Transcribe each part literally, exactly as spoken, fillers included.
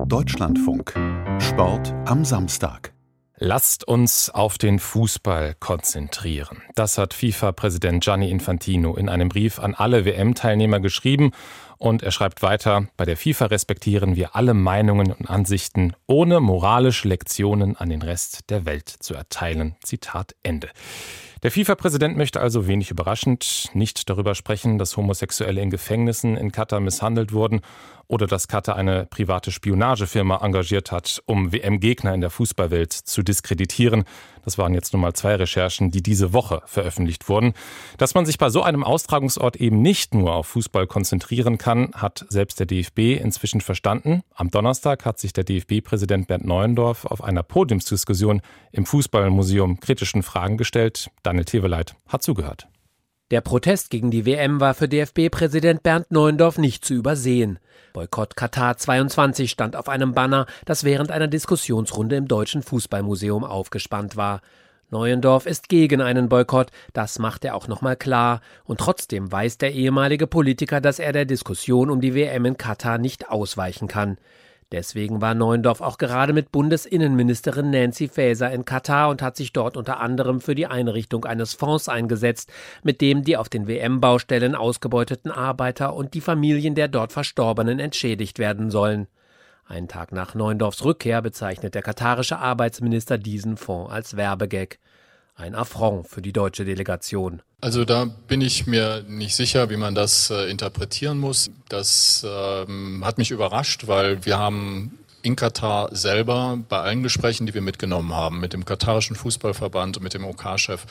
Deutschlandfunk. Sport am Samstag. Lasst uns auf den Fußball konzentrieren. Das hat FIFA-Präsident Gianni Infantino in einem Brief an alle W M-Teilnehmer geschrieben. Und er schreibt weiter, bei der FIFA respektieren wir alle Meinungen und Ansichten, ohne moralische Lektionen an den Rest der Welt zu erteilen. Zitat Ende. Der FIFA-Präsident möchte also wenig überraschend nicht darüber sprechen, dass Homosexuelle in Gefängnissen in Katar misshandelt wurden oder dass Katar eine private Spionagefirma engagiert hat, um W M-Gegner in der Fußballwelt zu diskreditieren. Das waren jetzt nur mal zwei Recherchen, die diese Woche veröffentlicht wurden. Dass man sich bei so einem Austragungsort eben nicht nur auf Fußball konzentrieren kann, hat selbst der D F B inzwischen verstanden. Am Donnerstag hat sich der D F B-Präsident Bernd Neuendorf auf einer Podiumsdiskussion im Fußballmuseum kritischen Fragen gestellt. Daniel Teveleit hat zugehört. Der Protest gegen die W M war für D F B-Präsident Bernd Neuendorf nicht zu übersehen. Boykott Katar zweiundzwanzig stand auf einem Banner, das während einer Diskussionsrunde im Deutschen Fußballmuseum aufgespannt war. Neuendorf ist gegen einen Boykott, das macht er auch nochmal klar. Und trotzdem weiß der ehemalige Politiker, dass er der Diskussion um die W M in Katar nicht ausweichen kann. Deswegen war Neuendorf auch gerade mit Bundesinnenministerin Nancy Faeser in Katar und hat sich dort unter anderem für die Einrichtung eines Fonds eingesetzt, mit dem die auf den W M-Baustellen ausgebeuteten Arbeiter und die Familien der dort Verstorbenen entschädigt werden sollen. Einen Tag nach Neuendorfs Rückkehr bezeichnet der katarische Arbeitsminister diesen Fonds als Werbegag. Ein Affront für die deutsche Delegation. Also da bin ich mir nicht sicher, wie man das äh, interpretieren muss. Das ähm, hat mich überrascht, weil wir haben in Katar selber bei allen Gesprächen, die wir mitgenommen haben, mit dem katarischen Fußballverband und mit dem O K-Chef,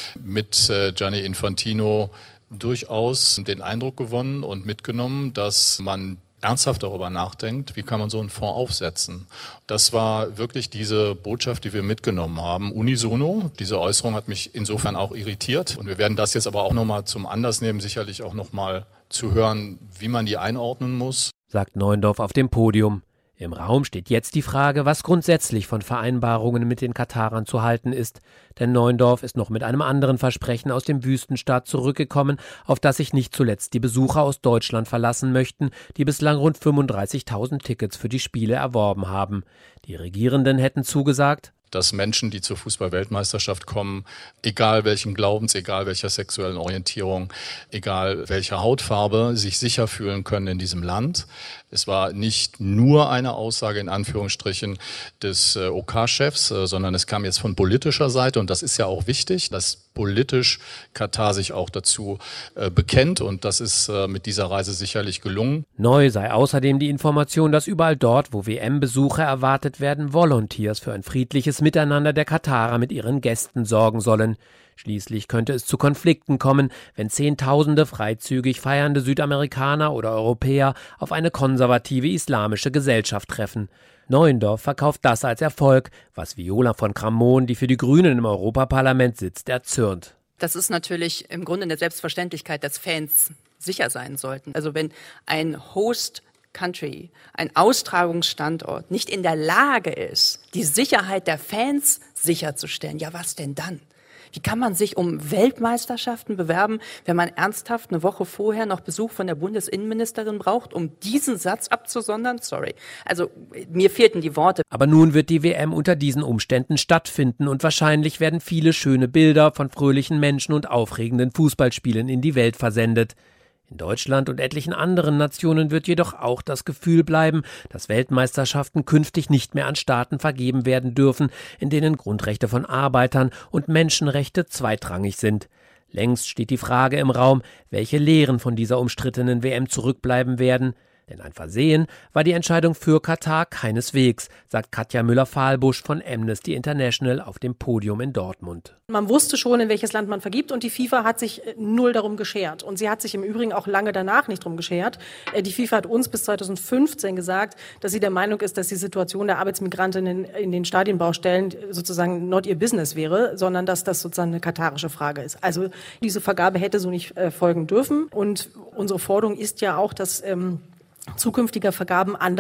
mit äh, Gianni Infantino durchaus den Eindruck gewonnen und mitgenommen, dass man ernsthaft darüber nachdenkt, wie kann man so einen Fonds aufsetzen. Das war wirklich diese Botschaft, die wir mitgenommen haben. Unisono, diese Äußerung hat mich insofern auch irritiert. Und wir werden das jetzt aber auch nochmal zum Anlass nehmen, sicherlich auch nochmal zu hören, wie man die einordnen muss. Sagt Neuendorf auf dem Podium. Im Raum steht jetzt die Frage, was grundsätzlich von Vereinbarungen mit den Katarern zu halten ist. Denn Neuendorf ist noch mit einem anderen Versprechen aus dem Wüstenstaat zurückgekommen, auf das sich nicht zuletzt die Besucher aus Deutschland verlassen möchten, die bislang rund fünfunddreißigtausend Tickets für die Spiele erworben haben. Die Regierenden hätten zugesagt, dass Menschen, die zur Fußball-Weltmeisterschaft kommen, egal welchen Glaubens, egal welcher sexuellen Orientierung, egal welcher Hautfarbe, sich sicher fühlen können in diesem Land. Es war nicht nur eine Aussage in Anführungsstrichen des O K-Chefs, sondern es kam jetzt von politischer Seite und das ist ja auch wichtig, dass politisch Katar sich auch dazu äh, bekennt und das ist äh, mit dieser Reise sicherlich gelungen. Neu sei außerdem die Information, dass überall dort, wo W M-Besucher erwartet werden, Volunteers für ein friedliches Miteinander der Katarer mit ihren Gästen sorgen sollen. Schließlich könnte es zu Konflikten kommen, wenn Zehntausende freizügig feiernde Südamerikaner oder Europäer auf eine konservative islamische Gesellschaft treffen. Neuendorf verkauft das als Erfolg, was Viola von Kramon, die für die Grünen im Europaparlament sitzt, erzürnt. Das ist natürlich im Grunde eine Selbstverständlichkeit, dass Fans sicher sein sollten. Also wenn ein Host Country, ein Austragungsstandort nicht in der Lage ist, die Sicherheit der Fans sicherzustellen, ja was denn dann? Wie kann man sich um Weltmeisterschaften bewerben, wenn man ernsthaft eine Woche vorher noch Besuch von der Bundesinnenministerin braucht, um diesen Satz abzusondern? Sorry. Also mir fehlten die Worte. Aber nun wird die W M unter diesen Umständen stattfinden und wahrscheinlich werden viele schöne Bilder von fröhlichen Menschen und aufregenden Fußballspielen in die Welt versendet. In Deutschland und etlichen anderen Nationen wird jedoch auch das Gefühl bleiben, dass Weltmeisterschaften künftig nicht mehr an Staaten vergeben werden dürfen, in denen Grundrechte von Arbeitern und Menschenrechte zweitrangig sind. Längst steht die Frage im Raum, welche Lehren von dieser umstrittenen W M zurückbleiben werden. Denn ein Versehen war die Entscheidung für Katar keineswegs, sagt Katja Müller-Fahlbusch von Amnesty International auf dem Podium in Dortmund. Man wusste schon, in welches Land man vergibt und die FIFA hat sich null darum geschert. Und sie hat sich im Übrigen auch lange danach nicht darum geschert. Die FIFA hat uns bis zweitausendfünfzehn gesagt, dass sie der Meinung ist, dass die Situation der Arbeitsmigrantinnen in den Stadienbaustellen sozusagen not ihr Business wäre, sondern dass das sozusagen eine katarische Frage ist. Also diese Vergabe hätte so nicht äh, folgen dürfen. Und unsere Forderung ist ja auch, dass ähm, zukünftige Vergaben anders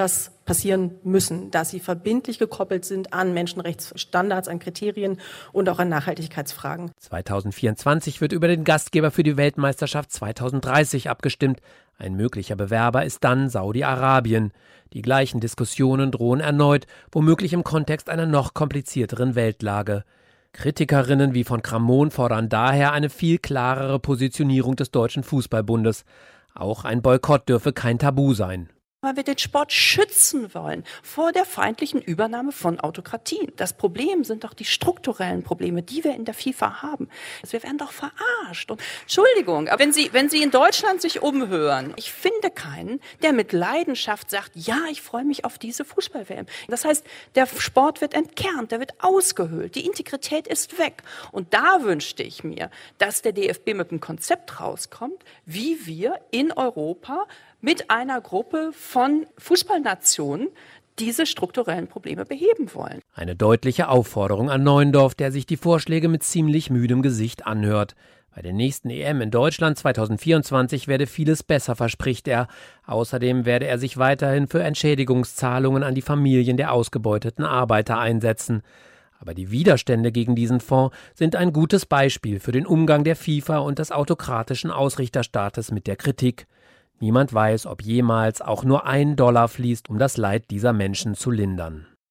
passieren müssen, dass sie verbindlich gekoppelt sind an Menschenrechtsstandards, an Kriterien und auch an Nachhaltigkeitsfragen. zweitausendvierundzwanzig wird über den Gastgeber für die Weltmeisterschaft zweitausenddreißig abgestimmt. Ein möglicher Bewerber ist dann Saudi-Arabien. Die gleichen Diskussionen drohen erneut, womöglich im Kontext einer noch komplizierteren Weltlage. Kritikerinnen wie von Kramon fordern daher eine viel klarere Positionierung des Deutschen Fußballbundes. Auch ein Boykott dürfe kein Tabu sein. Weil wir den Sport schützen wollen vor der feindlichen Übernahme von Autokratien. Das Problem sind doch die strukturellen Probleme, die wir in der FIFA haben. Wir werden doch verarscht. Und Entschuldigung, aber wenn Sie, wenn Sie in Deutschland sich umhören, ich finde keinen, der mit Leidenschaft sagt, ja, ich freue mich auf diese Fußball-W M. Das heißt, der Sport wird entkernt, der wird ausgehöhlt, die Integrität ist weg. Und da wünschte ich mir, dass der D F B mit einem Konzept rauskommt, wie wir in Europa mit einer Gruppe von Fußballnationen diese strukturellen Probleme beheben wollen. Eine deutliche Aufforderung an Neuendorf, der sich die Vorschläge mit ziemlich müdem Gesicht anhört. Bei der nächsten E M in Deutschland zweitausendvierundzwanzig werde vieles besser, verspricht er. Außerdem werde er sich weiterhin für Entschädigungszahlungen an die Familien der ausgebeuteten Arbeiter einsetzen. Aber die Widerstände gegen diesen Fonds sind ein gutes Beispiel für den Umgang der FIFA und des autokratischen Ausrichterstaates mit der Kritik. Niemand weiß, ob jemals auch nur ein Dollar fließt, um das Leid dieser Menschen zu lindern.